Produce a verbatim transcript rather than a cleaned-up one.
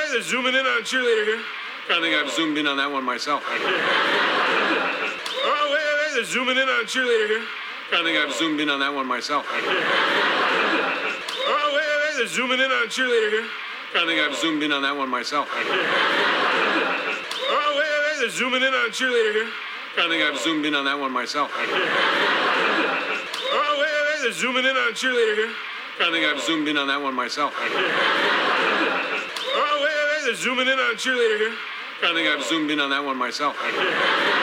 wait, they're zooming in on a cheerleader here. I think I've zoomed in on that one myself. Oh, wait, wait, wait, they're zooming in on a cheerleader here. I think I've zoomed in on that one myself. Oh, wait, wait, wait, they're zooming in on a cheerleader here. I think I've zoomed in on that one myself. Oh, wait, wait, wait, they're zooming in on a cheerleader here. I think I've zoomed in on that one myself. Oh, wait, wait, wait, they're zooming in on a cheerleader here. I think I've zoomed in on that one myself. Oh, wait, wait, wait, they're zooming in on a cheerleader here. I think I've zoomed in on that one myself.